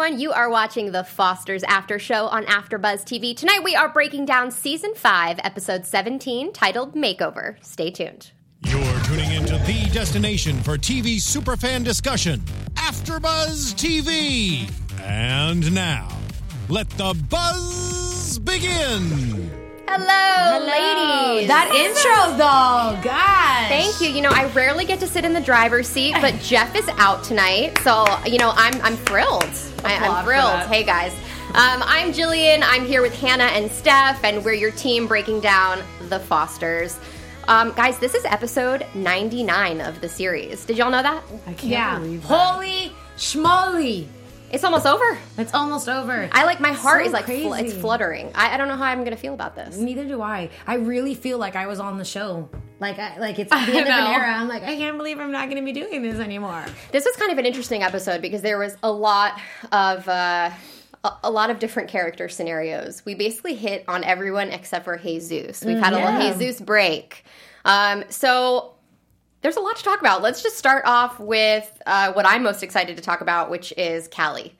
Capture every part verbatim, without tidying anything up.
everyone. You are watching the Fosters After Show on AfterBuzz T V. Tonight we are breaking down Season five, Episode seventeen, titled Makeover. Stay tuned. You're tuning into the destination for T V superfan discussion, AfterBuzz T V. And now, let the buzz begin. Hello, Hello, ladies. That intro, though, gosh. Thank you. You know, I rarely get to sit in the driver's seat, but Jeff is out tonight, so you know, I'm I'm thrilled. I, I'm thrilled. Hey guys, um, I'm Jillian. I'm here with Hannah and Steph, and we're your team breaking down the Fosters. Um, guys, this is episode ninety-nine of the series. Did y'all know that? I can't yeah. believe that. Holy schmoly. It's almost over. It's almost over. I like, my heart so is like, fl- crazy. it's fluttering. I, I don't know how I'm going to feel about this. Neither do I. I really feel like I was on the show. Like, I, like it's at the end of an era. I'm like, I can't believe I'm not going to be doing this anymore. This was kind of an interesting episode because there was a lot of, uh, a, a lot of different character scenarios. We basically hit on everyone except for Jesus. We've had yeah. a little Jesus break. Um, so... There's a lot to talk about. Let's just start off with uh, what I'm most excited to talk about, which is Callie.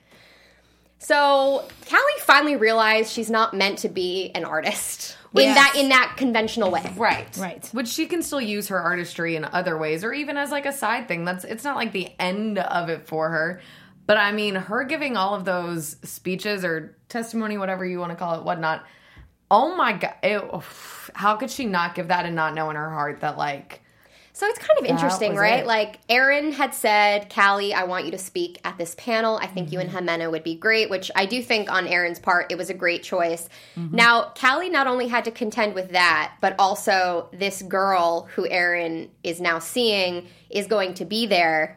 So Callie finally realized she's not meant to be an artist in yes. that in that conventional way. Right. Right. But she can still use her artistry in other ways, or even as like a side thing. That's it's not like the end of it for her. But I mean, her giving all of those speeches or testimony, whatever you want to call it, whatnot. Oh my God. It, how could she not give that and not know in her heart that like... So it's kind of interesting, right? It. Like, Erin had said, Callie, I want you to speak at this panel. I think mm-hmm. you and Jimena would be great, which I do think on Erin's part, it was a great choice. Mm-hmm. Now, Callie not only had to contend with that, but also this girl who Erin is now seeing is going to be there.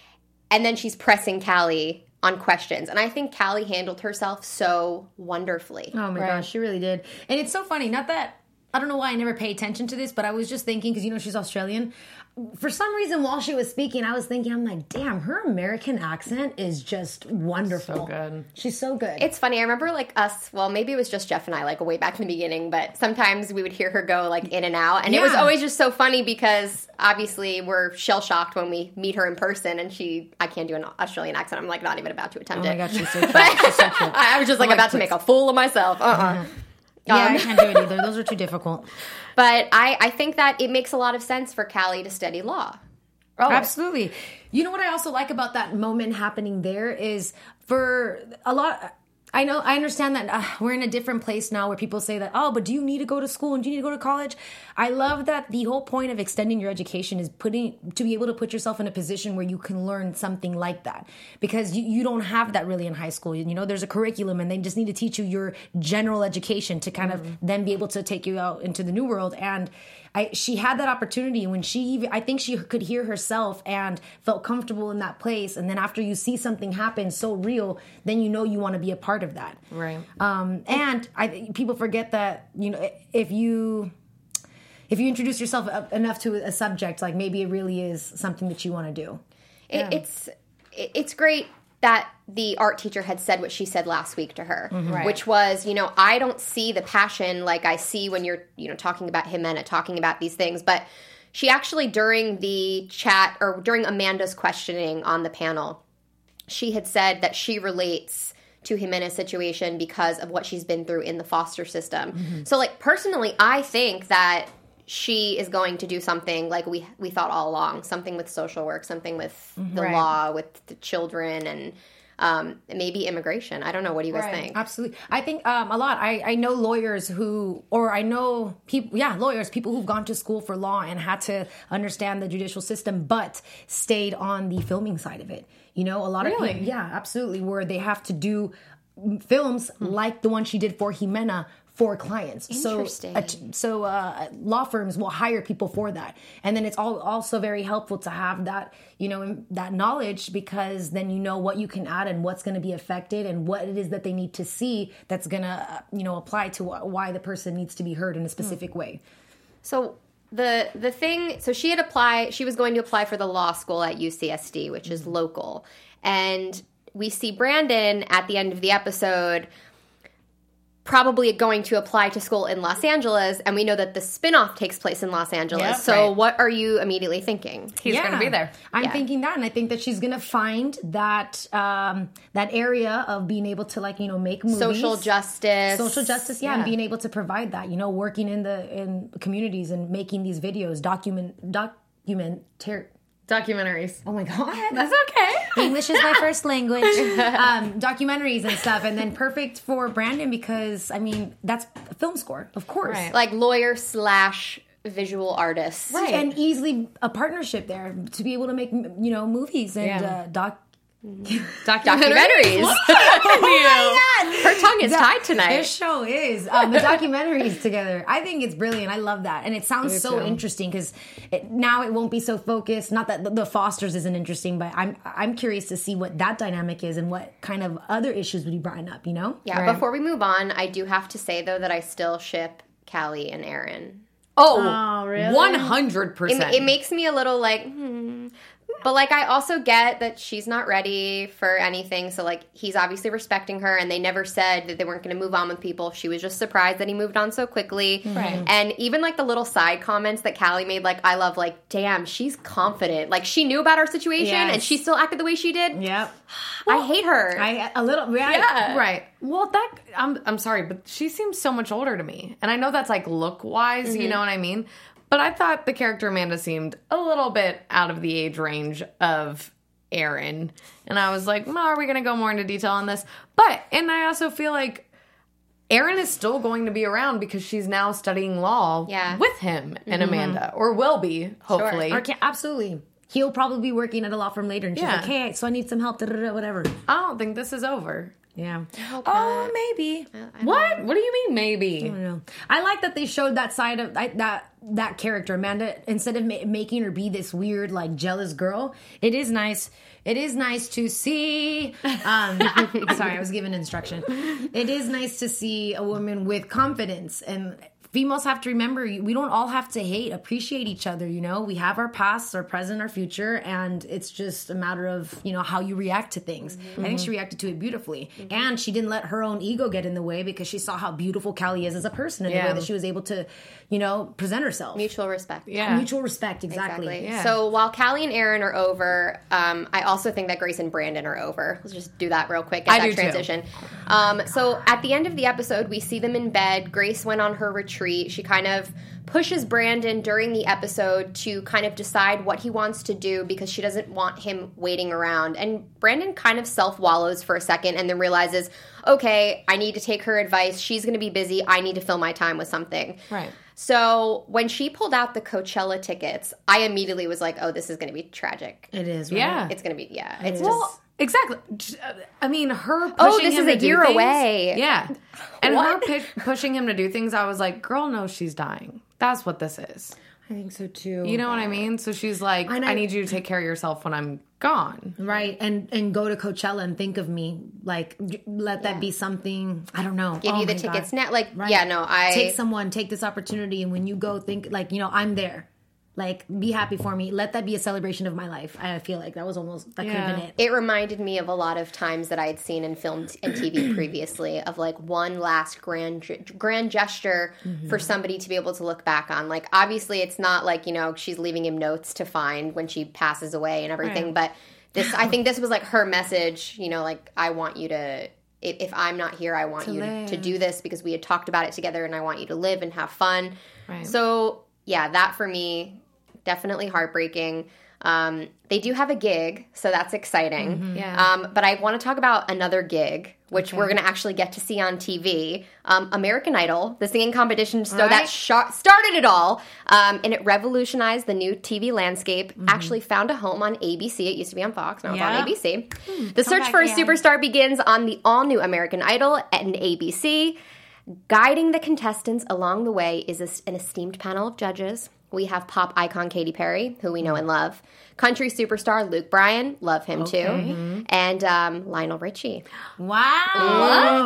And then she's pressing Callie on questions. And I think Callie handled herself so wonderfully. Oh, my right. gosh, she really did. And it's so funny, not that... I don't know why I never pay attention to this, but I was just thinking, because, you know, she's Australian. For some reason, while she was speaking, I was thinking, I'm like, damn, her American accent is just wonderful. So good. She's so good. It's funny. I remember, like, us, well, maybe it was just Jeff and I, like, way back in the beginning, but sometimes we would hear her go, like, in and out. And yeah. it was always just so funny because, obviously, we're shell-shocked when we meet her in person, and she, I can't do an Australian accent. I'm, like, not even about to attempt it. Oh, my God, she's so cute. She's so cute. I was just, like, oh, about to make a fool of myself. Uh-uh. Mm-hmm. Yeah, um, I can't do it either. Those are too difficult. But I, I think that it makes a lot of sense for Callie to study law. Oh, absolutely. You know what I also like about that moment happening there is for a lot... I know, I understand that uh, we're in a different place now where people say that, oh, but do you need to go to school and do you need to go to college? I love that the whole point of extending your education is putting to be able to put yourself in a position where you can learn something like that. Because you, you don't have that really in high school. You know, there's a curriculum and they just need to teach you your general education to kind mm-hmm. of then be able to take you out into the new world. And I, she had that opportunity when she, I think she could hear herself and felt comfortable in that place. And then after you see something happen so real, then you know you want to be a part of that. Right. Um, and I, people forget that, you know, if you, if you introduce yourself enough to a subject, like maybe it really is something that you want to do. It, yeah. It's, it's great that the art teacher had said what she said last week to her, mm-hmm. right. which was, you know, I don't see the passion like I see when you're, you know, talking about Jimena, talking about these things. But she actually, during the chat or during Amanda's questioning on the panel, she had said that she relates to Jimena's situation because of what she's been through in the foster system. Mm-hmm. So, like, personally, I think that she is going to do something like we we thought all along, something with social work, something with the right. law, with the children, and um, maybe immigration. I don't know. What do you guys right. think? Absolutely. I think um, a lot. I, I know lawyers who, or I know people, yeah, lawyers, people who've gone to school for law and had to understand the judicial system, but stayed on the filming side of it. You know, a lot really? of people, yeah, absolutely, where they have to do films hmm. like the one she did for Jimena for clients. Interesting. So, uh, so uh, law firms will hire people for that. And then it's all also very helpful to have that, you know, that knowledge, because then you know what you can add and what's going to be affected and what it is that they need to see that's going to, uh, you know, apply to why the person needs to be heard in a specific mm. way. So the the thing, so she had applied, she was going to apply for the law school at U C S D, which mm. is local. And we see Brandon at the end of the episode probably going to apply to school in Los Angeles, and we know that the spinoff takes place in Los Angeles. Yep, so right. what are you immediately thinking? He's going to be there. I'm Yeah. thinking that, and I think that she's going to find that um, that area of being able to, like, you know, make movies. Social justice. Social justice, yeah, Yeah. and being able to provide that, you know, working in the in communities and making these videos, document, document, ter- Documentaries. oh my God. That's okay. English is my first language. Um, documentaries and stuff, and then perfect for Brandon because, I mean, that's a film score, of course. Right. Like lawyer slash visual artist. Right. And easily a partnership there to be able to make, you know, movies and Yeah. uh, doc. Documentaries. Her tongue is tied tonight. This show is um, the documentaries together. I think it's brilliant. I love that, and it sounds Me so too. interesting because now it won't be so focused. Not that the, the Fosters isn't interesting, but I'm I'm curious to see what that dynamic is and what kind of other issues would be brought up. You know? Yeah, Right. before we move on, I do have to say, though, that I still ship Callie and Aaron. Oh, Oh, really? one hundred It, percent. it makes me a little like, hmm. But, like, I also get that she's not ready for anything. So, like, he's obviously respecting her. And they never said that they weren't going to move on with people. She was just surprised that he moved on so quickly. Right. And even, like, the little side comments that Callie made, like, I love, like, damn, she's confident. Like, she knew about our situation Yes. and she still acted the way she did. Yep. I hate her. I a little yeah. Yeah. Right. Well, that I'm I'm sorry, but she seems so much older to me, and I know that's like look wise, Mm-hmm. you know what I mean. But I thought the character Amanda seemed a little bit out of the age range of Aaron, and I was like, well, are we going to go more into detail on this? But and I also feel like Aaron is still going to be around because she's now studying law Yeah. with him and Amanda, or will be hopefully. Okay, absolutely. He'll probably be working at a law firm later, and she's Yeah. like, "Hey, so I need some help." Da, da, da, whatever. I don't think this is over. Yeah. hope Oh, not. maybe. What? What do you mean? Maybe. I don't know. I like that they showed that side of I, that that character, Amanda. Instead of ma- making her be this weird, like jealous girl, it is nice. It is nice to see. Um, sorry, I was given instruction. It is nice to see a woman with confidence, and females have to remember we don't all have to hate. Appreciate each other. You know, we have our past, our present, our future, and it's just a matter of you know how you react to things. I think she reacted to it beautifully, and she didn't let her own ego get in the way because she saw how beautiful Callie is as a person and the Yeah. way that she was able to, you know, present herself. Mutual respect. Yeah. Mutual respect, exactly. Exactly. Yeah. So while Callie and Aaron are over, um, I also think that Grace and Brandon are over. Let's just do that real quick. Get I that do too. transition. Um, so at the end of the episode, we see them in bed. Grace went on her retreat. She kind of pushes Brandon during the episode to kind of decide what he wants to do because she doesn't want him waiting around. And Brandon kind of self-wallows for a second and then realizes, okay, I need to take her advice. She's going to be busy. I need to fill my time with something. Right. So when she pulled out the Coachella tickets, I immediately was like, oh, this is going to be tragic. It is, right? Yeah. It's going to be, yeah. It's Well, just, exactly. I mean, her pushing Oh, this him is to a do year things- away. Yeah. And What? her pu- pushing him to do things, I was like, girl knows she's dying. That's what this is. I think so too. You know what I mean? So she's like, And I, I- need you to take care of yourself when I'm gone. Right, and and go to Coachella and think of me. Like, j- let that be something. I don't know. give Oh you the my tickets God. now. Like, Right. yeah, no, I. take someone, take this opportunity, and when you go, think like you know I'm there. Like, be happy for me. Let that be a celebration of my life. I feel like that was almost that could have Yeah. been it. It reminded me of a lot of times that I had seen in film t- and T V previously of like one last grand ge- grand gesture Mm-hmm. for somebody to be able to look back on. Like obviously it's not like, you know, she's leaving him notes to find when she passes away and everything, Right. but this I think this was like her message, you know, like I want you to if, if I'm not here, I want To you to, to live. do this because we had talked about it together and I want you to live and have fun. Right. So, yeah, that for me definitely heartbreaking. Um, they do have a gig, so that's exciting. Yeah. Um, but I want to talk about another gig, which we're going to actually get to see on T V. Um, American Idol, the singing competition show that Right. sh- started it all, um, and it revolutionized the new T V landscape. Actually found a home on A B C. It used to be on Fox, now it's Yeah. on A B C. the search back, for a yeah. superstar begins on the all-new American Idol and A B C. Guiding the contestants along the way is a, an esteemed panel of judges. We have pop icon Katy Perry, who we know and love. Country superstar Luke Bryan, love him Okay. too. Mm-hmm. And um, Lionel Richie. Wow. Love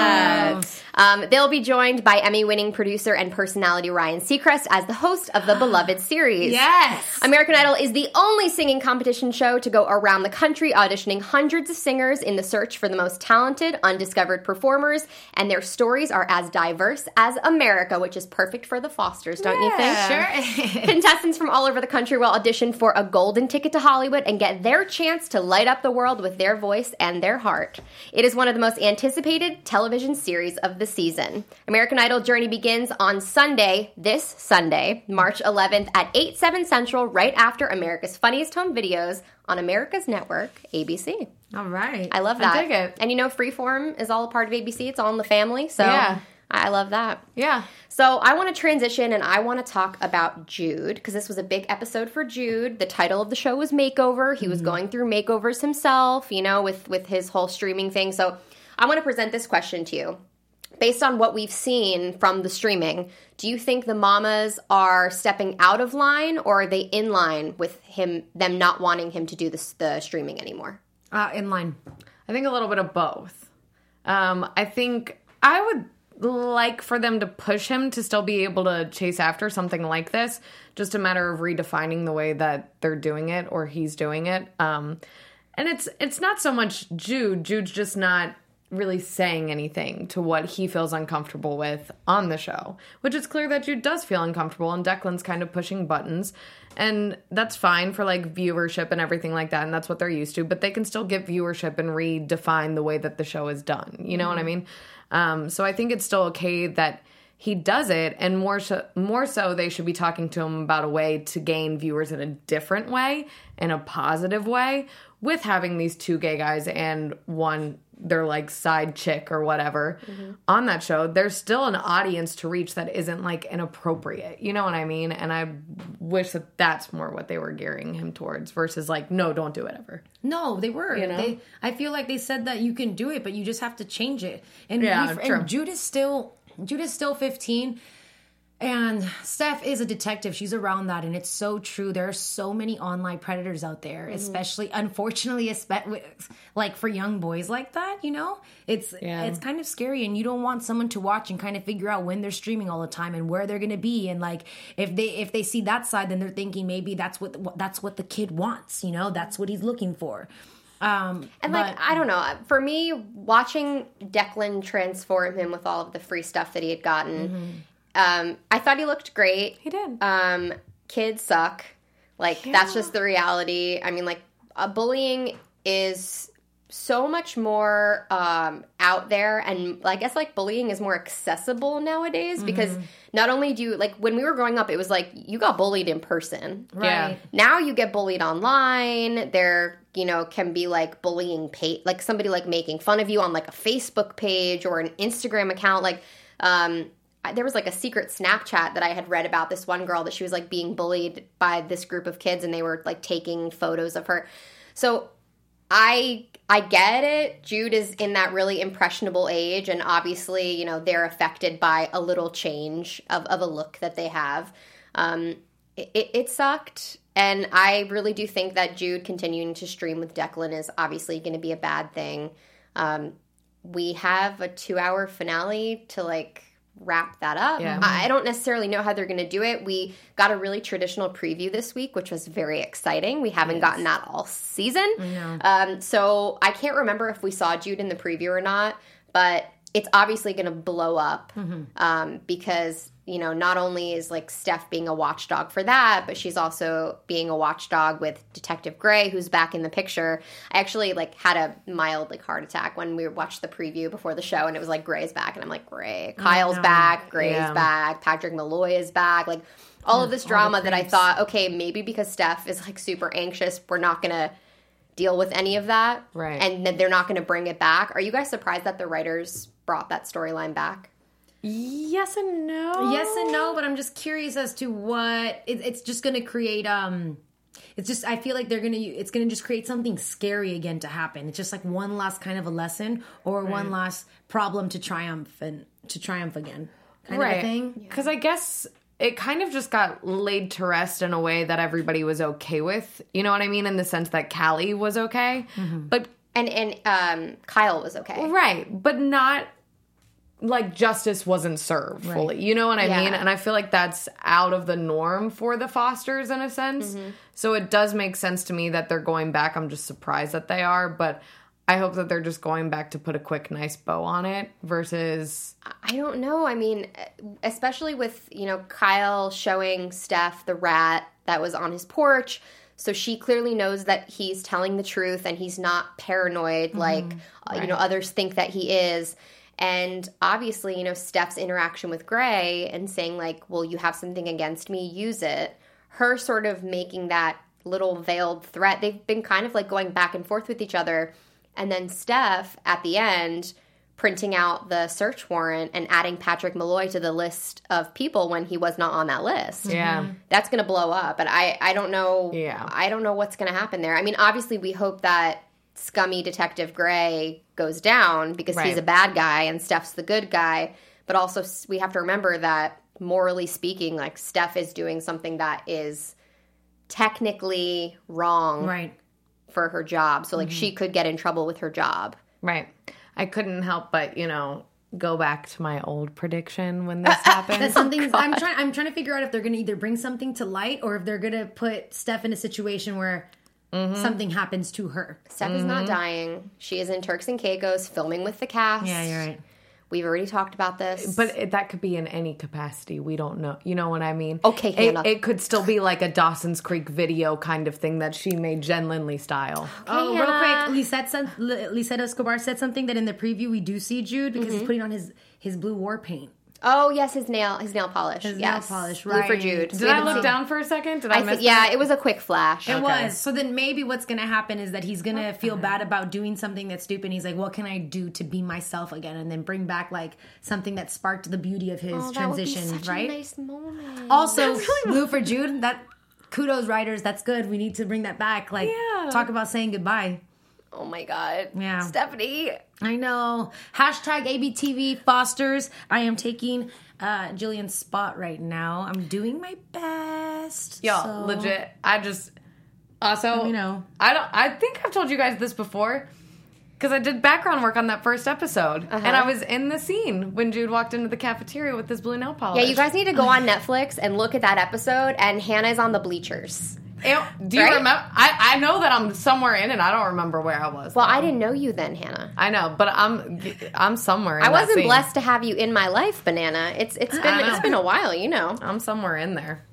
that. Um, they'll be joined by Emmy-winning producer and personality Ryan Seacrest as the host of the beloved series. Yes. American Idol is the only singing competition show to go around the country auditioning hundreds of singers in the search for the most talented, undiscovered performers, and their stories are as diverse as America, which is perfect for the Fosters, don't you think? Sure. Contestants from all over the country will audition for a golden ticket to Hollywood and get their chance to light up the world with their voice and their heart. It is one of the most anticipated television series of the season. American Idol journey begins on Sunday, this Sunday, March eleventh at eight, seven Central, right after America's Funniest Home Videos on America's network, A B C. All right. I love that. I dig it. And you know, Freeform is all a part of A B C. It's all in the family. So Yeah. I love that. Yeah. So I want to transition and I want to talk about Jude because this was a big episode for Jude. The title of the show was Makeover. He was going through makeovers himself, you know, with, with his whole streaming thing. So I want to present this question to you. Based on what we've seen from the streaming, do you think the mamas are stepping out of line or are they in line with him, them not wanting him to do the, the streaming anymore? Uh, in line. I think a little bit of both. Um, I think I would like for them to push him to still be able to chase after something like this. Just a matter of redefining the way that they're doing it or he's doing it. Um, and it's it's not so much Jude. Jude's just not really saying anything to what he feels uncomfortable with on the show, which is clear that Jude does feel uncomfortable and Declan's kind of pushing buttons, and that's fine for like viewership and everything like that, and that's what they're used to, but they can still get viewership and redefine the way that the show is done. You know mm-hmm. what I mean? Um, so I think it's still okay that he does it, and more so, more so they should be talking to him about a way to gain viewers in a different way, in a positive way, with having these two gay guys and one their like side chick or whatever mm-hmm. on that show. There's still an audience to reach that isn't like inappropriate. You know what I mean? And I wish that that's more what they were gearing him towards versus like, no, don't do it ever. No, they were. You know? They, I feel like they said that you can do it, but you just have to change it. And, Yeah, we, true. and Jude is still Jude is still fifteen. And Steph is a detective. She's around that. And it's so true. There are so many online predators out there, mm-hmm. especially, unfortunately, espe- like for young boys like that, you know? It's Yeah. it's kind of scary. And you don't want someone to watch and kind of figure out when they're streaming all the time and where they're going to be. And like, if they if they see that side, then they're thinking maybe that's what that's what the kid wants, you know? That's what he's looking for. Um, and but, like, I don't know, for me, watching Declan transform him with all of the free stuff that he had gotten, mm-hmm. um, I thought he looked great. He did. Um, kids suck. Like, yeah. That's just the reality. I mean, like, uh, bullying is so much more um, out there, and I guess, like, bullying is more accessible nowadays mm-hmm. because not only do you, like, when we were growing up, it was like, you got bullied in person. Right. Yeah. Now you get bullied online. There, you know, can be, like, bullying page, like, somebody, like, making fun of you on, like, a Facebook page or an Instagram account. Like, um, there was, like, a secret Snapchat that I had read about this one girl that she was, like, being bullied by this group of kids, and they were, like, taking photos of her. So I I get it. Jude is in that really impressionable age, and obviously, you know, they're affected by a little change of, of a look that they have. Um, it, it sucked, and I really do think that Jude continuing to stream with Declan is obviously going to be a bad thing. Um, we have a two-hour finale to, like, wrap that up. Yeah. I don't necessarily know how they're going to do it. We got a really traditional preview this week, which was very exciting. We haven't yes. gotten that all season. No. Um, so I can't remember if we saw Jude in the preview or not, but it's obviously going to blow up mm-hmm. um, because, you know, not only is, like, Steph being a watchdog for that, but she's also being a watchdog with Detective Gray, who's back in the picture. I actually, like, had a mild, like, heart attack when we watched the preview before the show, and it was like, Gray's back, and I'm like, Gray. Kyle's no. back, Gray's yeah. back, Patrick Malloy is back, like, all yeah, of this drama that I creeps. thought, okay, maybe because Steph is, like, super anxious, we're not going to deal with any of that. Right. And that they're not going to bring it back. Are you guys surprised that the writers brought that storyline back? Yes and no. Yes and no, but I'm just curious as to what it, it's just going to create. Um, it's just I feel like they're gonna. It's gonna just create something scary again to happen. It's just like one last kind of a lesson or right. one last problem to triumph and to triumph again, kind right. of a thing. Because I guess it kind of just got laid to rest in a way that everybody was okay with. You know what I mean? In the sense that Callie was okay. Mm-hmm. But And, and um, Kyle was okay. Right. But not... like justice wasn't served right. fully. You know what I yeah. mean? And I feel like that's out of the norm for the Fosters in a sense. Mm-hmm. So it does make sense to me that they're going back. I'm just surprised that they are, but I hope that they're just going back to put a quick, nice bow on it versus... I don't know. I mean, especially with, you know, Kyle showing Steph the rat that was on his porch. So she clearly knows that he's telling the truth and he's not paranoid mm-hmm. like, right. you know, others think that he is. And obviously, you know, Steph's interaction with Gray and saying, like, well, you have something against me, use it. Her sort of making that little veiled threat. They've been kind of, like, going back and forth with each other. And then Steph, at the end, printing out the search warrant and adding Patrick Malloy to the list of people when he was not on that list. Yeah. That's going to blow up. But I, I don't know. Yeah. I don't know what's going to happen there. I mean, obviously, we hope that scummy Detective Gray goes down because right. he's a bad guy and Steph's the good guy. But also we have to remember that morally speaking, like Steph is doing something that is technically wrong right. for her job. So like mm-hmm. she could get in trouble with her job. Right. I couldn't help but, you know, go back to my old prediction when this happened. That's something oh, I'm trying I'm trying to figure out if they're going to either bring something to light or if they're going to put Steph in a situation where Mm-hmm. something happens to her. Steph mm-hmm. is not dying. She is in Turks and Caicos filming with the cast. Yeah, you're right. We've already talked about this. But it, that could be in any capacity. We don't know. You know what I mean? Okay, Hannah. It, it could still be like a Dawson's Creek video kind of thing that she made Jen Lindley style. Okay, oh, Hannah. Real quick. Lisette, said, Lisette Escobar said something that in the preview we do see Jude because mm-hmm. he's putting on his, his blue war paint. Oh, yes, his nail his nail polish. His yes. nail polish, Blue right. for Jude. Did I look down for a second? Did I, I miss th- Yeah, that? it was a quick flash. It okay. was. So then maybe what's going to happen is that he's going to feel bad about doing something that's stupid. He's like, what can I do to be myself again? And then bring back like something that sparked the beauty of his oh, that transition, would be such right? a nice moment. Also, really Blue for Jude, that kudos writers, that's good. We need to bring that back. Like, yeah. talk about saying goodbye. Oh my God. Yeah. Stephanie. I know. Hashtag A B T V Fosters. I am taking uh, Jillian's spot right now. I'm doing my best. Y'all, so. legit. I just also, you know, I don't. I think I've told you guys this before because I did background work on that first episode, uh-huh. and I was in the scene when Jude walked into the cafeteria with this blue nail polish. Yeah, you guys need to go on Netflix and look at that episode. And Hannah's on the bleachers. Ew, do you right? remember? I, I know that I'm somewhere in it. I don't remember where I was. Well, though. I didn't know you then, Hannah. I know, but I'm I'm somewhere. In I wasn't that scene. blessed to have you in my life, Banana. It's it's been it's been a while, you know. I'm somewhere in there.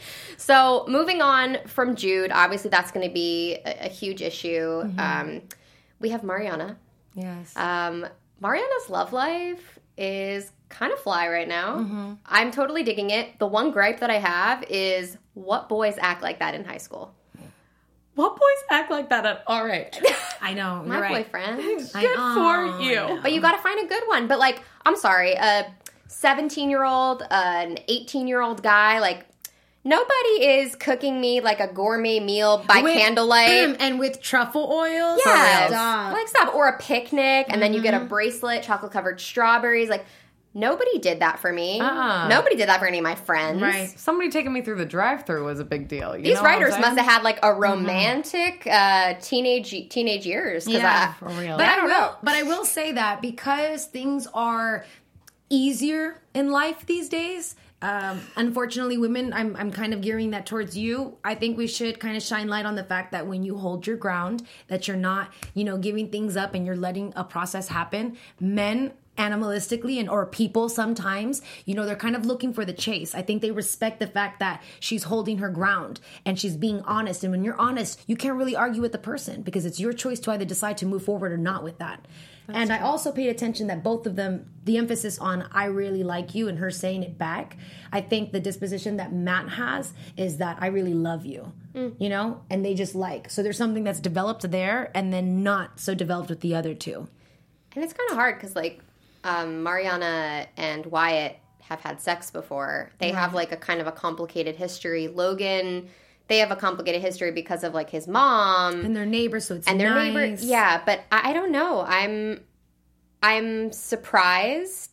So moving on from Jude, obviously that's going to be a, a huge issue. Mm-hmm. Um, we have Mariana. Yes. Um, Mariana's love life is kind of fly right now. Mm-hmm. I'm totally digging it. The one gripe that I have is what boys act like that in high school. What boys act like that at our age? I know. My right. boyfriend. Good I, for you. But you got to find a good one. But like, I'm sorry, a seventeen-year-old, uh, an eighteen-year-old guy, like, nobody is cooking me like a gourmet meal by with, candlelight. And with truffle oils. Yes. Stop. Like, stop. Or a picnic, and mm-hmm. then you get a bracelet, chocolate-covered strawberries. Like, nobody did that for me. Uh-uh. Nobody did that for any of my friends. Right. Somebody taking me through the drive-thru was a big deal. You These know writers must have had like a romantic mm-hmm. uh, teenage teenage years. Yeah, I, for real. But I, I will. Know. But I will say that because things are easier in life these days. Um, unfortunately, women, I'm I'm kind of gearing that towards you. I think we should kind of shine light on the fact that when you hold your ground, that you're not, you know, giving things up and you're letting a process happen. Men, animalistically, and or people sometimes, you know, they're kind of looking for the chase. I think they respect the fact that she's holding her ground and she's being honest. And when you're honest, you can't really argue with the person because it's your choice to either decide to move forward or not with that. That's and true. I also paid attention that both of them, the emphasis on I really like you and her saying it back. I think the disposition that Matt has is that I really love you, mm. you know, and they just like. So there's something that's developed there and then not so developed with the other two. And it's kind of hard because, like, um, Mariana and Wyatt have had sex before. They right. have, like, a kind of a complicated history. Logan... They have a complicated history because of, like, his mom. And their neighbor, so it's and their nice. neighbor, yeah, but I, I don't know. I'm I'm surprised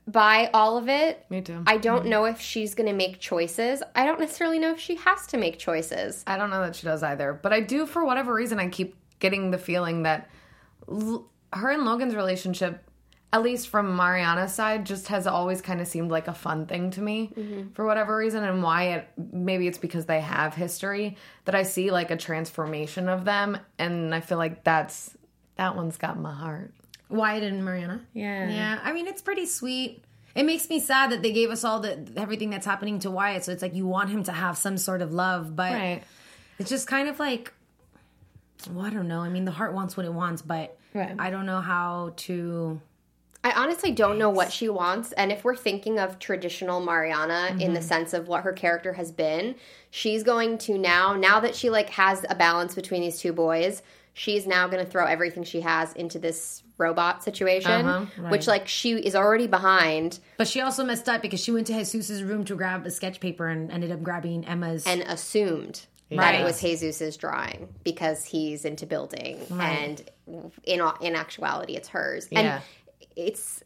buy all of it. Me too. I don't know if she's going to make choices. I don't necessarily know if she has to make choices. I don't know that she does either. But I do, for whatever reason, I keep getting the feeling that L- her and Logan's relationship, at least from Mariana's side, just has always kind of seemed like a fun thing to me mm-hmm. for whatever reason. And why it, maybe it's because they have history that I see like a transformation of them. And I feel like that's, that one's got my heart. Wyatt and Mariana? Yeah. Yeah. I mean, it's pretty sweet. It makes me sad that they gave us all the everything that's happening to Wyatt. So it's like you want him to have some sort of love, but right. it's just kind of like, well, I don't know. I mean, the heart wants what it wants, but right. I don't know how to... I honestly don't know what she wants. And if we're thinking of traditional Mariana mm-hmm. in the sense of what her character has been, she's going to now, now that she like has a balance between these two boys, she's now going to throw everything she has into this robot situation, uh-huh, right. which like she is already behind. But she also messed up because she went to Jesus' room to grab a sketch paper and ended up grabbing Emma's. And assumed Right. that it was Jesus's drawing because he's into building, right. and in in actuality, it's hers. Yeah. And it's,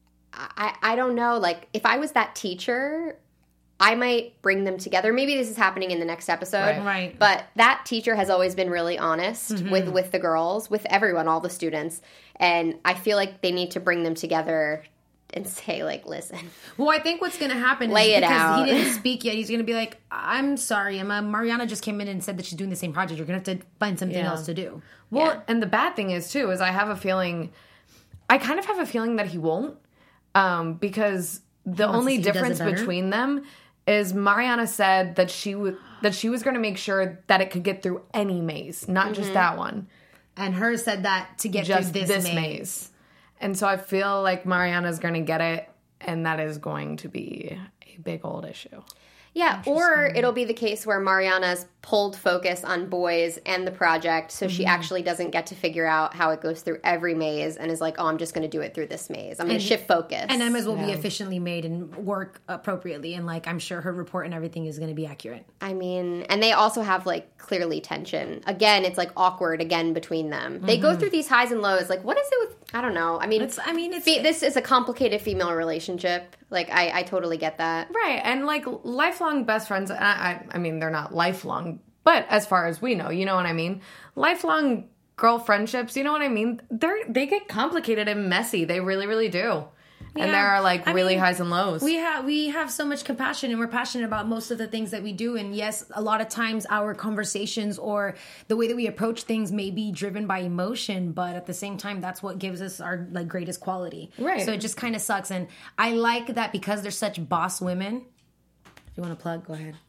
I I don't know. Like if I was that teacher, I might bring them together. Maybe this is happening in the next episode, right? right. But that teacher has always been really honest mm-hmm. with with the girls, with everyone, all the students, and I feel like they need to bring them together. And say, like, listen. Well, I think what's going to happen Lay is it because out. he didn't speak yet, he's going to be like, I'm sorry, Emma. Mariana just came in and said that she's doing the same project. You're going to have to find something yeah. else to do. Well, yeah. and the bad thing is, too, is I have a feeling, I kind of have a feeling that he won't, um, because the only difference between them is Mariana said that she would that she was going to make sure that it could get through any maze, not mm-hmm. just that one. And her said that to get just through this, this maze. maze. And so I feel like Mariana's going to get it, and that is going to be a big old issue. Yeah, or it'll be the case where Mariana's pulled focus on boys and the project, so mm-hmm. she actually doesn't get to figure out how it goes through every maze and is like, oh, I'm just going to do it through this maze. I'm going to shift focus. And Emma's will yeah. be efficiently made and work appropriately, and, like, I'm sure her report and everything is going to be accurate. I mean, and they also have, like, clearly tension. Again, it's, like, awkward, again, between them. Mm-hmm. They go through these highs and lows. Like, what is it with, I don't know. I mean, it's, I mean, it's, fe- this is a complicated female relationship. Like, I, I totally get that. Right, and, like, lifelong best friends, I, I, I mean, they're not lifelong, but as far as we know, you know what I mean? Lifelong girl friendships, you know what I mean? They're They get complicated and messy. They really, really do. Yeah. And there are, like, I really mean, highs and lows. We have we have so much compassion, and we're passionate about most of the things that we do. And yes, a lot of times our conversations or the way that we approach things may be driven by emotion, but at the same time, that's what gives us our, like, greatest quality. Right. So it just kind of sucks. And I like that because they're such boss women. If you want to plug, go ahead.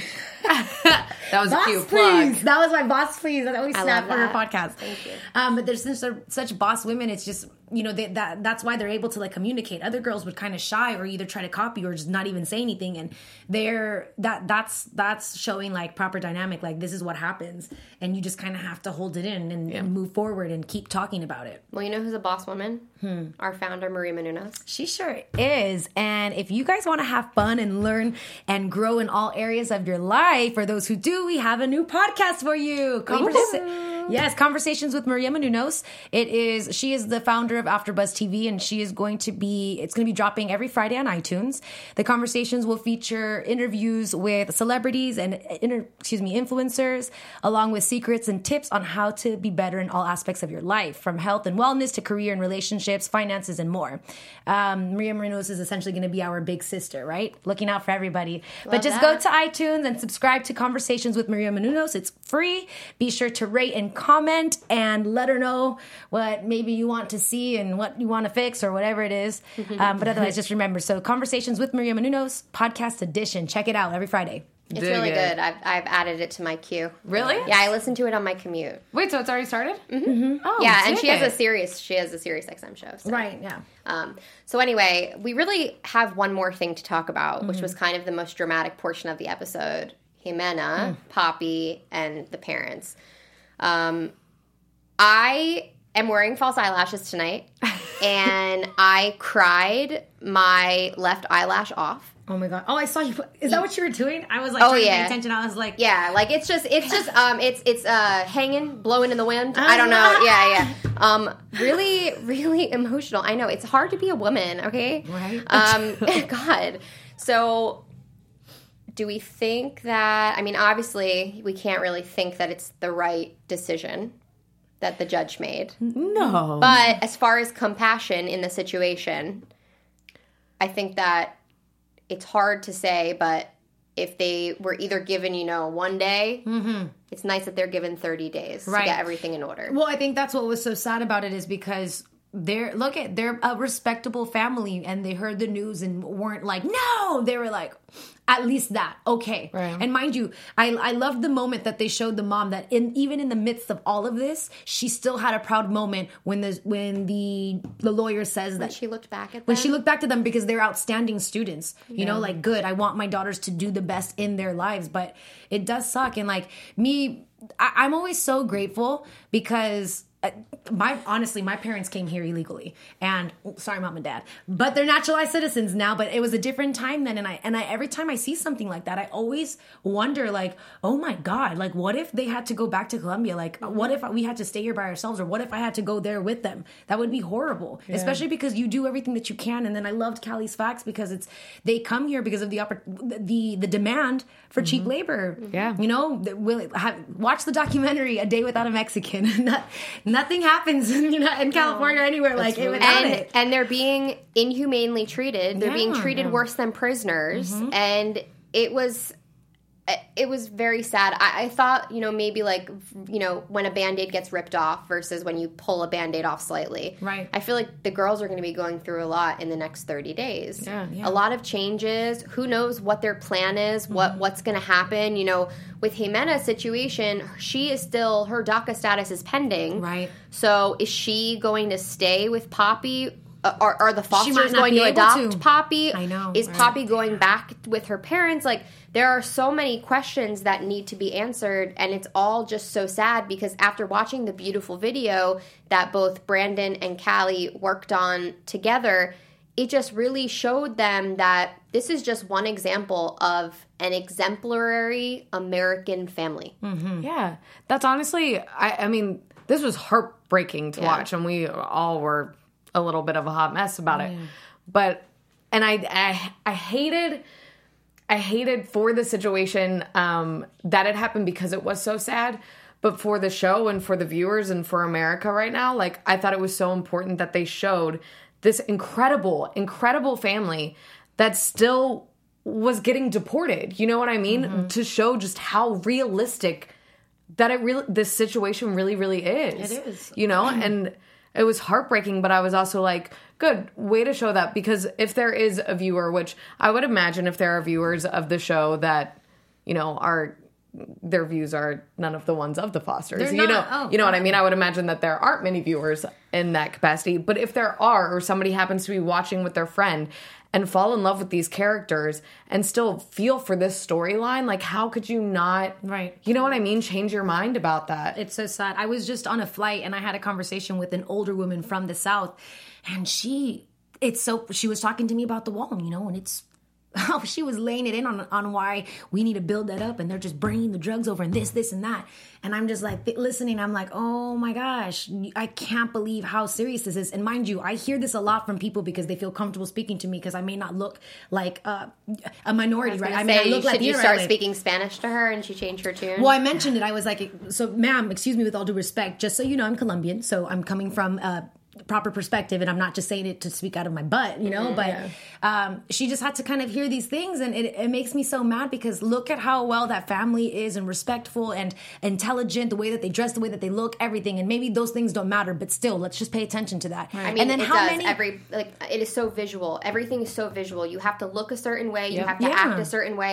That was boss, a cute please. plug. That was my boss, please. I always I snap for her that. podcast. Thank you. Um, but there's such, such boss women. It's just, you know, they, that that's why they're able to, like, communicate. Other girls would kind of shy or either try to copy or just not even say anything. And they're that that's that's showing, like, proper dynamic. Like, this is what happens, and you just kind of have to hold it in and, yeah. and move forward and keep talking about it. Well, you know who's a boss woman? Hmm. Our founder, Maria Menounos. She sure is. And if you guys want to have fun and learn and grow in all areas of your life, for those who do, we have a new podcast for you. Conversa- yes, Conversations with Maria Menounos. It is. She is the founder of AfterBuzz T V, and she is going to be. It's going to be dropping every Friday on iTunes. The conversations will feature interviews with celebrities and inter, excuse me, influencers, along with secrets and tips on how to be better in all aspects of your life, from health and wellness to career and relationships, finances, and more. Um, Maria Menounos is essentially going to be our big sister, right? Looking out for everybody. Love but just that. Go to iTunes and subscribe to Conversations with Maria Menounos. It's free. Be sure to rate and comment and let her know what maybe you want to see and what you want to fix or whatever it is. Um, but otherwise, just remember, so Conversations with Maria Menounos, podcast edition. Check it out every Friday. It's Dig really it. good. I've, I've added it to my queue. Really? Yeah, I listen to it on my commute. Wait, so it's already started? Mm-hmm. Mm-hmm. Oh, yeah, and she has a Sirius. She has a Sirius X M show. So. Right. Yeah. Um. So anyway, we really have one more thing to talk about, mm-hmm. which was kind of the most dramatic portion of the episode: Jimena, mm. Poppy, and the parents. Um, I am wearing false eyelashes tonight, and I cried my left eyelash off. Oh my god! Oh, I saw you. Put, is that what you were doing? I was like, oh trying yeah, to pay attention. I was like, yeah, like it's just, it's just, um, it's it's uh hanging, blowing in the wind. I don't know. Yeah, yeah. Um, really, really emotional. I know it's hard to be a woman. Okay, right? Um, God. So, do we think that? I mean, obviously, we can't really think that it's the right decision that the judge made. No, but as far as compassion in the situation, I think that. It's hard to say, but if they were either given, you know, one day, mm-hmm. it's nice that they're given thirty days right. to get everything in order. Well, I think that's what was so sad about it is because they're, look at, they're a respectable family and they heard the news and weren't like, no, they were like, at least that. Okay. Right. And mind you, I I loved the moment that they showed the mom that in even in the midst of all of this, she still had a proud moment when the when the the lawyer says when that she looked back at them. When she looked back to them because they're outstanding students. You yeah. know, like good. I want my daughters to do the best in their lives, but it does suck. And like me, I, I'm always so grateful because my honestly, my parents came here illegally, and sorry, mom and dad, but they're naturalized citizens now. But it was a different time then, and I and I every time I see something like that, I always wonder, like, oh my god, like what if they had to go back to Colombia? Like, mm-hmm. what if we had to stay here by ourselves, or what if I had to go there with them? That would be horrible, yeah. especially because you do everything that you can. And then I loved Cali's Facts because it's they come here because of the oppor- the the demand for mm-hmm. cheap labor. Yeah, you know, will have, watch the documentary A Day Without a Mexican. Not, Nothing happens in, you know, in California or anywhere like really it without and, it. And they're being inhumanely treated. They're yeah, being treated yeah. worse than prisoners. Mm-hmm. And it was it was very sad. I, I thought, you know, maybe like, you know, when a Band-Aid gets ripped off versus when you pull a Band-Aid off slightly. Right. I feel like the girls are going to be going through a lot in the next thirty days. Yeah, yeah. A lot of changes. Who knows what their plan is, mm-hmm. what what's going to happen. You know, with Jimena's situation, she is still, her DACA status is pending. Right. So is she going to stay with Poppy? Uh, are, are the fosters going to adopt to. Poppy? I know. Is right. Poppy going back with her parents? Like, there are so many questions that need to be answered, and it's all just so sad because after watching the beautiful video that both Brandon and Cali worked on together, it just really showed them that this is just one example of an exemplary American family. Mm-hmm. Yeah. That's honestly, I, I mean, this was heartbreaking to yeah. watch, and we all were a little bit of a hot mess about it. Yeah. But, and I, I, I hated, I hated for the situation um, that it happened because it was so sad. But for the show and for the viewers and for America right now, like, I thought it was so important that they showed this incredible, incredible family that still was getting deported. You know what I mean? Mm-hmm. To show just how realistic that it really, this situation really, really is. It is. You know? And it was heartbreaking, but I was also like, good, way to show that. Because if there is a viewer, which I would imagine if there are viewers of the show that, you know, are, their views are none of the ones of the Fosters. They're you not, know, oh, you know what I mean? I would imagine that there aren't many viewers in that capacity. But if there are, or somebody happens to be watching with their friend and fall in love with these characters and still feel for this storyline, like, how could you not, right? You know what I mean? Change your mind about that. It's so sad. I was just on a flight and I had a conversation with an older woman from the South, and she, it's so, she was talking to me about the wall, you know, and it's, oh, she was laying it in on on why we need to build that up, and they're just bringing the drugs over and this, this, and that. And I'm just like th- listening. I'm like, oh my gosh, I can't believe how serious this is. And mind you, I hear this a lot from people because they feel comfortable speaking to me because I may not look like uh, a minority, I right? I say, mean, I look should like you start right speaking Spanish to her and she changed her tune? Well, I mentioned it. I was like, so, ma'am, excuse me, with all due respect, just so you know, I'm Colombian, so I'm coming from Uh, proper perspective, and I'm not just saying it to speak out of my butt, you know, mm-hmm, but yeah. um, she just had to kind of hear these things, and it, it makes me so mad because look at how well that family is and respectful and intelligent, the way that they dress, the way that they look, everything. And maybe those things don't matter, but still, let's just pay attention to that. Right. I mean, and then it how does. Many every like it is so visual. Everything is so visual. You have to look a certain way. You yep. have to yeah. act a certain way.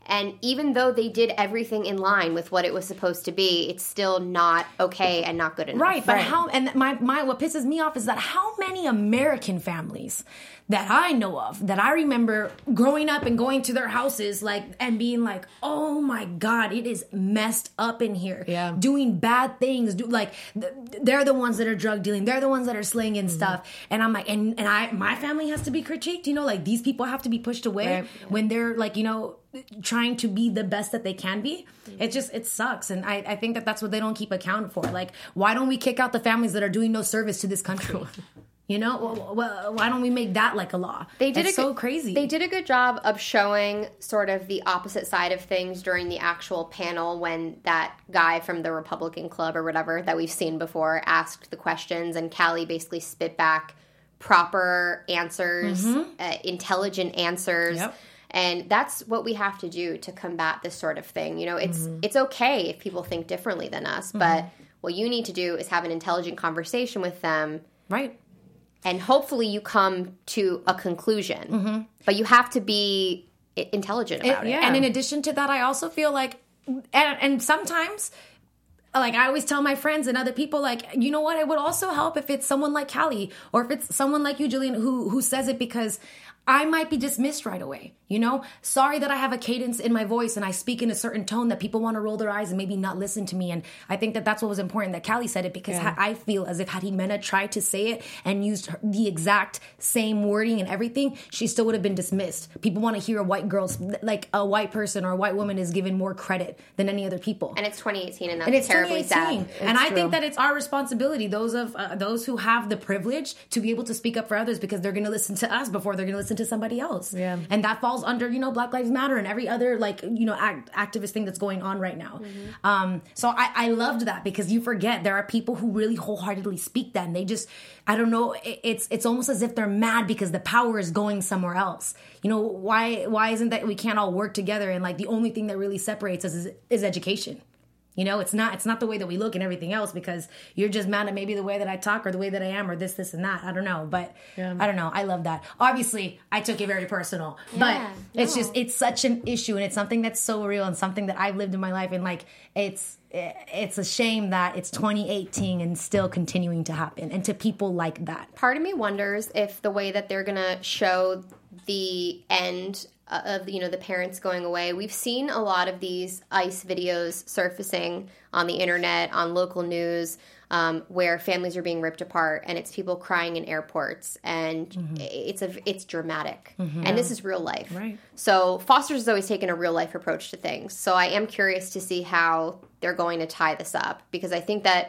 And even though they did everything in line with what it was supposed to be, it's still not okay and not good enough. Right, but right. how, and my, my, what pisses me off is that how many American families that I know of, that I remember growing up and going to their houses, like, and being like, oh my God, it is messed up in here. Yeah. Doing bad things. Do, like, th- they're the ones that are drug dealing. They're the ones that are slinging mm-hmm. stuff. And I'm like, and, and I, my family has to be critiqued, you know, like, these people have to be pushed away right. when they're, like, you know, trying to be the best that they can be. It just, it sucks. And I, I think that that's what they don't keep account for. Like, why don't we kick out the families that are doing no service to this country? You know, well, why don't we make that like a law? They did That's a so good, crazy. They did a good job of showing sort of the opposite side of things during the actual panel when that guy from the Republican Club or whatever that we've seen before asked the questions, and Callie basically spit back proper answers, mm-hmm. uh, intelligent answers. Yep. And that's what we have to do to combat this sort of thing. You know, it's mm-hmm. it's okay if people think differently than us, mm-hmm. but what you need to do is have an intelligent conversation with them. Right. And hopefully you come to a conclusion. Mm-hmm. But you have to be intelligent about it. it. Yeah. And in addition to that, I also feel like, and, and sometimes, like I always tell my friends and other people, like, you know what, it would also help if it's someone like Callie, or if it's someone like you, Jillian, who who says it, because I might be dismissed right away, you know? Sorry that I have a cadence in my voice and I speak in a certain tone that people want to roll their eyes and maybe not listen to me. And I think that that's what was important that Callie said it, because yeah. I feel as if had Jimena tried to say it and used her, the exact same wording and everything, she still would have been dismissed. People want to hear a white girl's, like a white person or a white woman is given more credit than any other people. And it's twenty eighteen and that's and it's terribly sad. It's and I true. think that it's our responsibility, those of uh, those who have the privilege, to be able to speak up for others, because they're going to listen to us before they're going to listen to somebody else. Yeah. And that falls under, you know, Black Lives Matter and every other, like, you know, act, activist thing that's going on right now. Mm-hmm. Um, so I, I loved that, because you forget there are people who really wholeheartedly speak that, and they just, I don't know, it, it's it's almost as if they're mad because the power is going somewhere else. You know, why why isn't that we can't all work together, and like the only thing that really separates us is, is education. You know, it's not it's not the way that we look and everything else, because you're just mad at maybe the way that I talk or the way that I am or this, this, and that. I don't know. But yeah. I don't know. I love that. Obviously, I took it very personal. Yeah, but it's no. just, it's such an issue, and it's something that's so real and something that I've lived in my life. And like, it's it's a shame that it's twenty eighteen and still continuing to happen, and to people like that. Part of me wonders if the way that they're going to show the end of, you know, the parents going away. We've seen a lot of these ICE videos surfacing on the internet, on local news, um, where families are being ripped apart, and it's people crying in airports, and mm-hmm. it's a it's dramatic, mm-hmm. and this is real life. Right. So Foster's has always taken a real life approach to things. So I am curious to see how they're going to tie this up, because I think that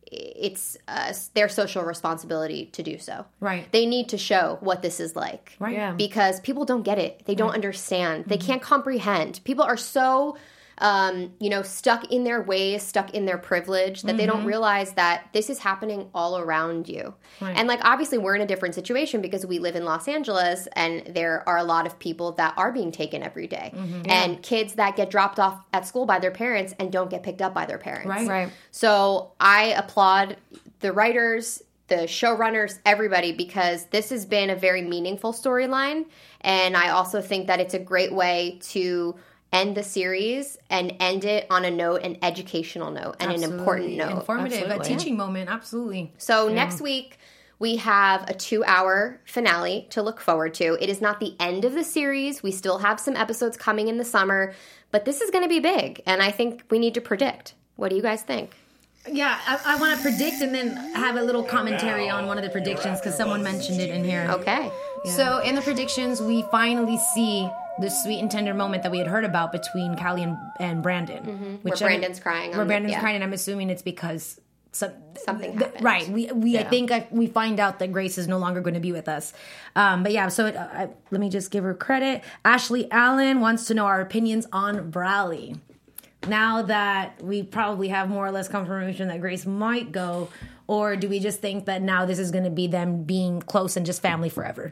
it's uh, their social responsibility to do so. Right. They need to show what this is like. Right. Yeah. Because people don't get it. They don't right. understand. Mm-hmm. They can't comprehend. People are so, um, you know, stuck in their ways, stuck in their privilege, that mm-hmm. they don't realize that this is happening all around you. Right. And, like, obviously we're in a different situation because we live in Los Angeles, and there are a lot of people that are being taken every day. Mm-hmm. And yeah. kids that get dropped off at school by their parents and don't get picked up by their parents. Right. Right. So I applaud the writers, the showrunners, everybody, because this has been a very meaningful storyline. And I also think that it's a great way to end the series and end it on a note, an educational note, and absolutely. an important note. Informative, absolutely. a teaching moment, absolutely. So yeah. next week, we have a two-hour finale to look forward to. It is not the end of the series. We still have some episodes coming in the summer, but this is going to be big, and I think we need to predict. What do you guys think? Yeah, I, I want to predict and then have a little commentary on one of the predictions, because someone mentioned it in here. Okay. Yeah. So in the predictions, we finally see the sweet and tender moment that we had heard about between Callie and, and Brandon. Mm-hmm. Where Brandon's crying. Where on Brandon's the, yeah. crying, and I'm assuming it's because some, something th- happened. Right. We, we yeah. I think I, we find out that Grace is no longer going to be with us. Um, but yeah, so it, I, let me just give her credit. Ashley Allen wants to know our opinions on Bradley. Now that we probably have more or less confirmation that Grace might go, or do we just think that now this is going to be them being close and just family forever?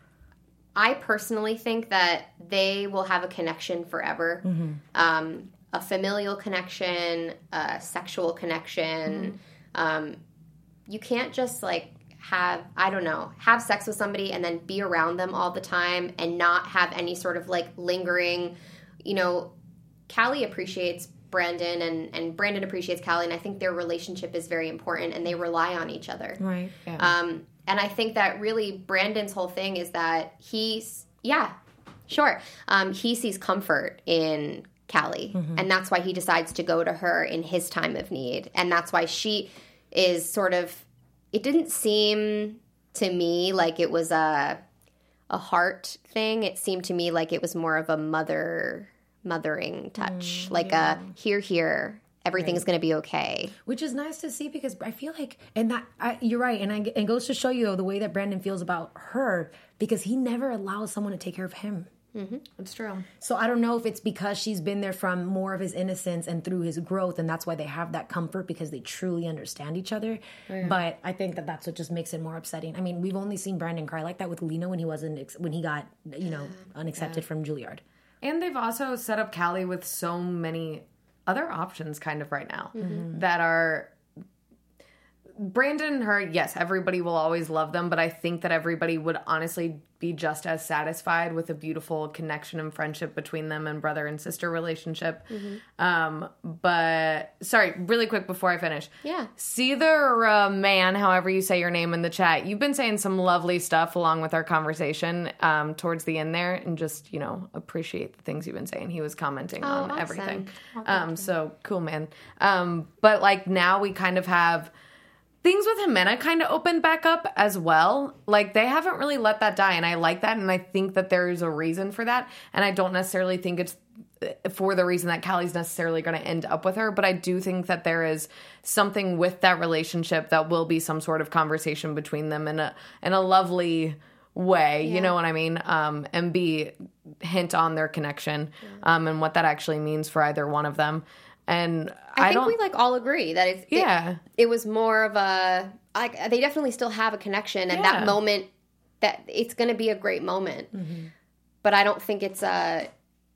I personally think that they will have a connection forever. Mm-hmm. Um, a familial connection, a sexual connection. Mm-hmm. Um, you can't just, like, have, I don't know, have sex with somebody and then be around them all the time and not have any sort of, like, lingering, you know, Callie appreciates Brandon and, and Brandon appreciates Callie, and I think their relationship is very important, and they rely on each other. Right. Yeah. Um, and I think that really Brandon's whole thing is that he's, yeah, sure. Um, he sees comfort in Callie, mm-hmm. and that's why he decides to go to her in his time of need. And that's why she is sort of, it didn't seem to me like it was a a heart thing. It seemed to me like it was more of a mother mothering touch, mm, like yeah. a here, here, everything's right. going to be okay. Which is nice to see because I feel like, and that I, you're right, and I, it goes to show you the way that Brandon feels about her because he never allows someone to take care of him. Mm-hmm. It's true. So I don't know if it's because she's been there from more of his innocence and through his growth, and that's why they have that comfort because they truly understand each other. Yeah. But I think that that's what just makes it more upsetting. I mean, we've only seen Brandon cry like that with Lena when he wasn't when he got you know unaccepted yeah. from Juilliard. And they've also set up Callie with so many other options, kind of right now mm-hmm. that are. Brandon and her, yes, everybody will always love them, but I think that everybody would honestly be just as satisfied with a beautiful connection and friendship between them and brother and sister relationship. Mm-hmm. Um, but, sorry, really quick before I finish. Yeah. Seether uh, Man, however you say your name in the chat, you've been saying some lovely stuff along with our conversation um, towards the end there, and just, you know, appreciate the things you've been saying. He was commenting oh, on awesome. everything. Um, so, cool, man. Um, but, like, now we kind of have... Things with Jimena kind of opened back up as well. Like, they haven't really let that die, and I like that, and I think that there's a reason for that, and I don't necessarily think it's for the reason that Callie's necessarily going to end up with her, but I do think that there is something with that relationship that will be some sort of conversation between them in a in a lovely way, yeah. you know what I mean? Um, and be hint on their connection yeah. um, and what that actually means for either one of them. And I, I think don't, we like all agree that it's, yeah. it, it was more of a like they definitely still have a connection, and yeah. that moment that it's going to be a great moment. Mm-hmm. But I don't think it's a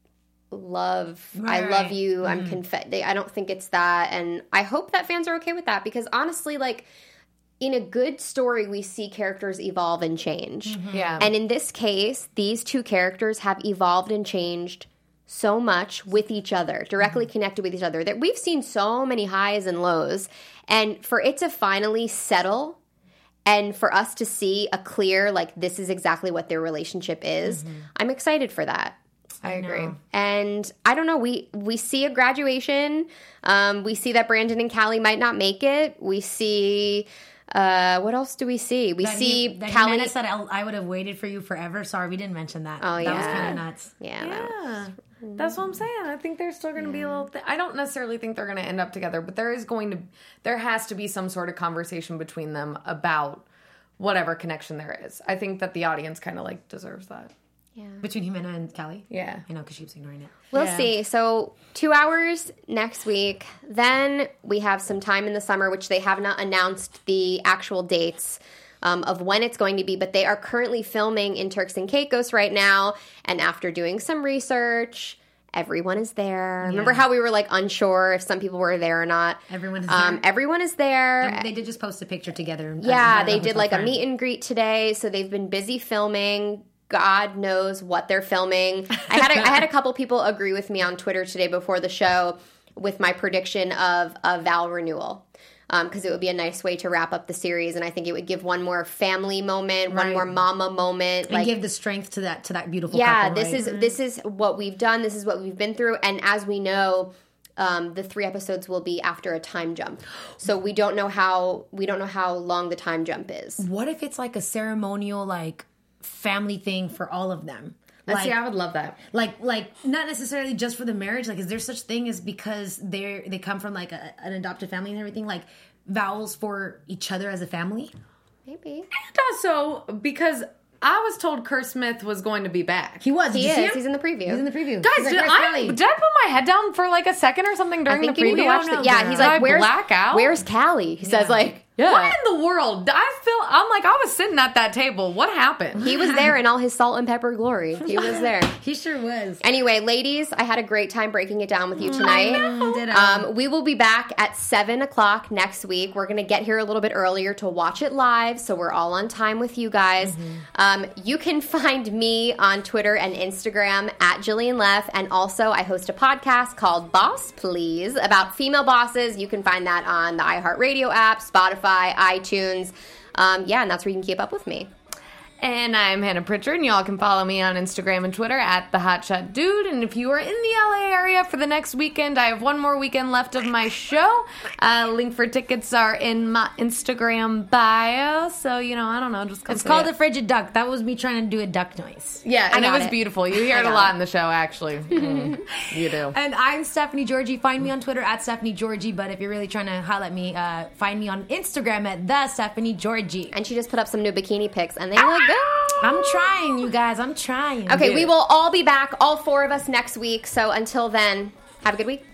love. Right. I love you. Mm-hmm. I'm conf- I don't think it's that, and I hope that fans are okay with that because honestly, like in a good story, we see characters evolve and change. Mm-hmm. Yeah, and in this case, these two characters have evolved and changed so much with each other, directly mm-hmm. connected with each other, that we've seen so many highs and lows. And for it to finally settle and for us to see a clear, like, this is exactly what their relationship is, mm-hmm. I'm excited for that. I agree. No. And I don't know, we we see a graduation. Um, we see that Brandon and Callie might not make it. We see... Uh, what else do we see? We that see he, that Callie. said, I would have waited for you forever. Sorry, we didn't mention that. Oh, that yeah. was kind of nuts. Yeah. Yeah. That was... That's what I'm saying. I think there's still going to yeah. be a little... Th- I don't necessarily think they're going to end up together, but there is going to... There has to be some sort of conversation between them about whatever connection there is. I think that the audience kind of, like, deserves that. Yeah. Between Jimena and Callie? Yeah. You know, because she keeps ignoring it. We'll yeah. see. So two hours next week. Then we have some time in the summer, which they have not announced the actual dates um, of when it's going to be, but they are currently filming in Turks and Caicos right now. And after doing some research, everyone is there. Yeah. Remember how we were like unsure if some people were there or not? Everyone is um, there. Everyone is there. And they did just post a picture together. Yeah, they did like friend. a meet and greet today. So they've been busy filming. God knows what they're filming. I had a, I had a couple people agree with me on Twitter today before the show with my prediction of a Val renewal. Because um, it would be a nice way to wrap up the series, and I think it would give one more family moment, right. one more mama moment, and like, give the strength to that to that beautiful. Yeah, couple, this right? is this is what we've done. This is what we've been through, and as we know, um, the three episodes will be after a time jump. So we don't know how we don't know how long the time jump is. What if it's like a ceremonial, like family thing for all of them? Like, see, I would love that. Like, like not necessarily just for the marriage. Like, is there such thing as because they they come from like a, an adopted family and everything? Like vows for each other as a family. Maybe. And also because I was told Kerr Smith was going to be back. He was. Did he you is. see him? He's in the preview. He's in the preview. Guys, did I, did I put my head down for like a second or something during I think the you preview? need to watch the, yeah, he's did like, I "Where's black out? Where's Callie?" He yeah. says like. Yeah. What in the world? I feel, I'm like, I was sitting at that table. What happened? He was there in all his salt and pepper glory. He was there. He sure was. Anyway, ladies, I had a great time breaking it down with you tonight. know. Did I? Um, we will be back at seven o'clock next week. We're going to get here a little bit earlier to watch it live, so we're all on time with you guys. Mm-hmm. Um, you can find me on Twitter and Instagram at Jillian Leff, and also I host a podcast called Boss Please about female bosses. You can find that on the iHeartRadio app, Spotify, iTunes. Um, yeah, and that's where you can keep up with me. And I'm Hannah Pritchard, and y'all can follow me on Instagram and Twitter at the Hotshot Dude. And if you are in the L A area for the next weekend, I have one more weekend left of my show. Uh, link for tickets are in my Instagram bio. So, you know, I don't know, just come It's called it. a frigid duck. That was me trying to do a duck noise. Yeah, and it was it. beautiful. You hear I it a got lot it. in the show, actually. Mm, you do. And I'm Stephanie Georgie. Find me on Twitter at Stephanie Georgie. But if you're really trying to holler at me, uh, find me on Instagram at the Stephanie Georgie. And she just put up some new bikini pics, and they look good. I'm trying, you guys. I'm trying. Okay, Good. we will all be back, all four of us, next week. So until then, have a good week.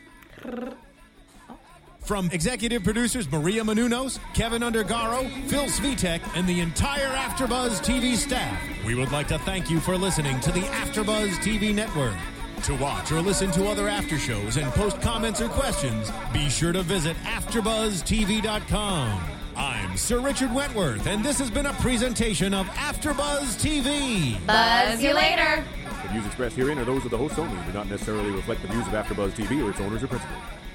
From executive producers Maria Menounos, Kevin Undergaro, Phil Svitek, and the entire AfterBuzz T V staff, we would like to thank you for listening to the AfterBuzz T V network. To watch or listen to other after shows and post comments or questions, be sure to visit after buzz t v dot com. I'm Sir Richard Wentworth, and this has been a presentation of AfterBuzz T V. Buzz you later. The views expressed herein are those of the hosts only and do not necessarily reflect the views of AfterBuzz T V or its owners or principals.